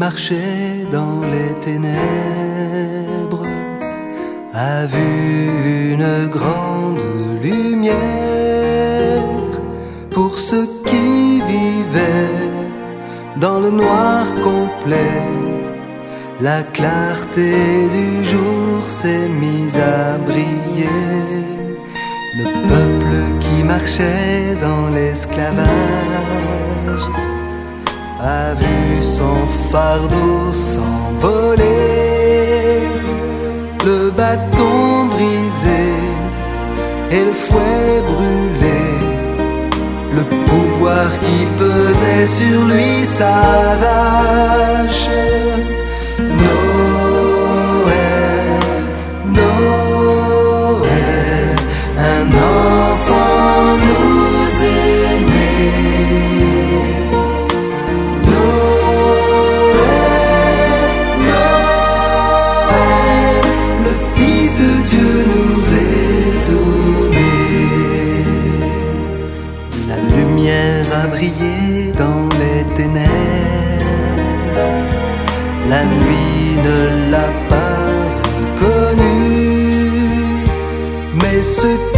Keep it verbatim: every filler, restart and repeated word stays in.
marchait dans les ténèbres a vu une grande lumière pour ceux qui vivaient dans le noir complet. La clarté du jour s'est mise à briller. Le peuple qui marchait dans l'esclavage a vu son fardeau s'envoler, le bâton brisé et le fouet brûlé, le pouvoir qui pesait sur lui s'arrache. Noël, Noël, un enfant nous est né. Noël, Noël, le Fils de Dieu nous est donné. La lumière a brillé dans les ténèbres, la nuit ne l'a pas reconnu, mais ce